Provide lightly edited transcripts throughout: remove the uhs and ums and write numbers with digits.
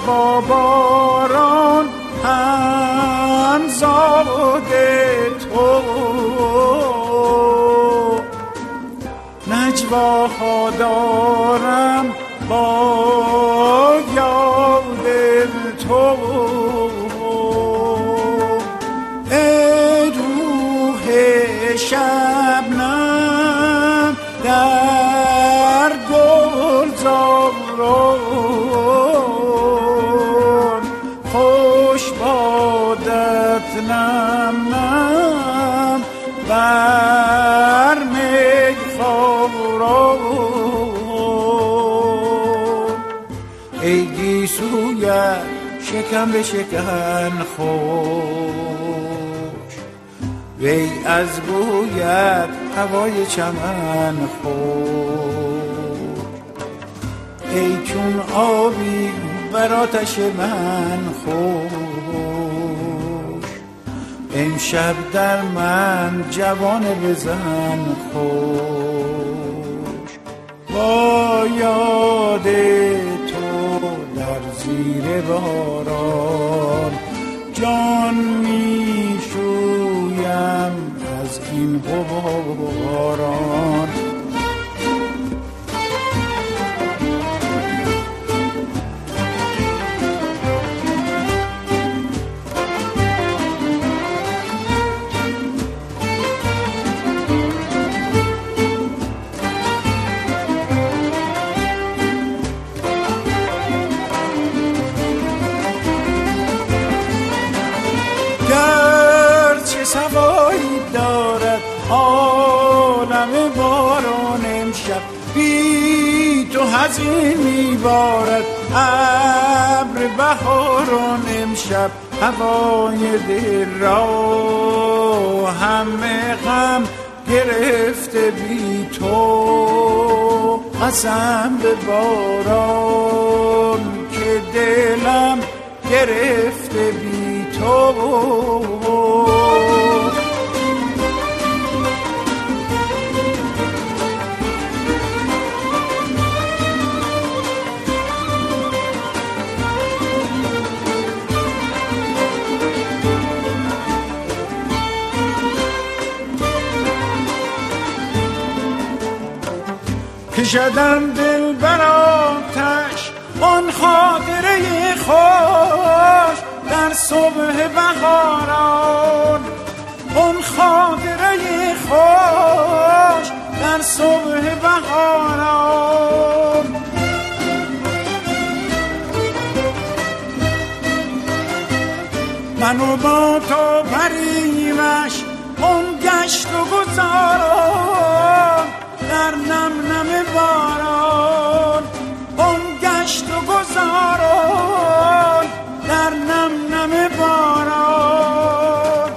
با باران همزاد تو، نجواها دارم با یاد تو. ای روح شبنم در گلزاران، خوش بادت نم نم بر میخواران. ای گیسویت شکم به شکن خوش، وی از بویت هوای چمن خوش. ای چون آبی بر آتش من خوش، امشب در من جوانه بزن خوش. با یاد تو در زیر باران جان می شویم از این غباران. سوایی دارد عالم باران، امشب بی تو حزین میبارد ابر بهاران. امشب هوای دل را همه غم گرفته بی تو، قسم به باران که دلم گرفته بی تو. کشدم دل بر آتش آن خاطره خوش در صبح بهاران، آن خاطره خوش در صبح بهاران. من و با تو بریمش اون گشت و گذاران در نم نم باران، اون گشت و گذاران در نم نم باران.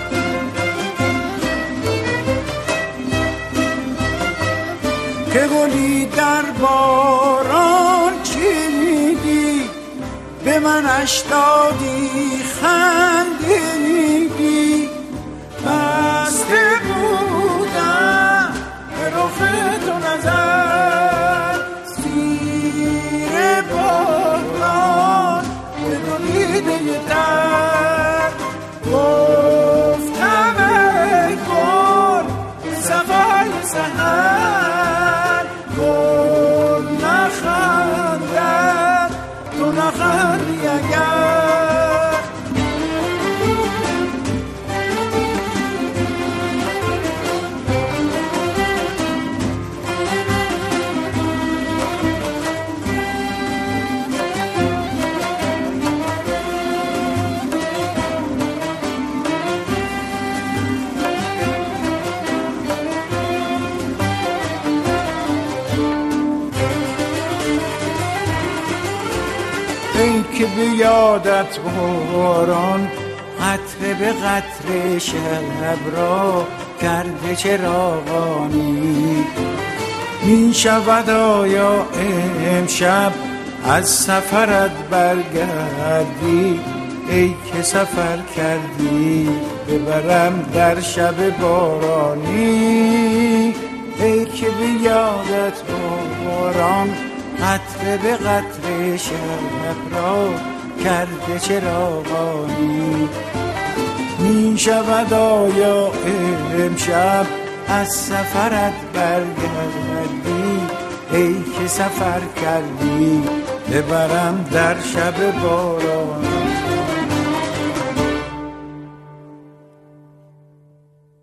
که گلی در باران چیدی به منش دادی خندیدی، بسته بودم به رخ تو نظر زیر باران به دو دیده در. گفتم ای گل صفای سحر، گل نخندد تو نخندی اگر. ای که به یادت باران قطره به قطره شب را کرده چراغانی، می شود آیا امشب از سفرت برگردی؟ ای که سفر کردی ببرم در شب بارانی. ای که به یادت باران قطره به قطره شب را کرده چراغانی. می شود آیا امشب از سفرت برگردی؟ ای که سفر کردی ببرم در شب بارانی.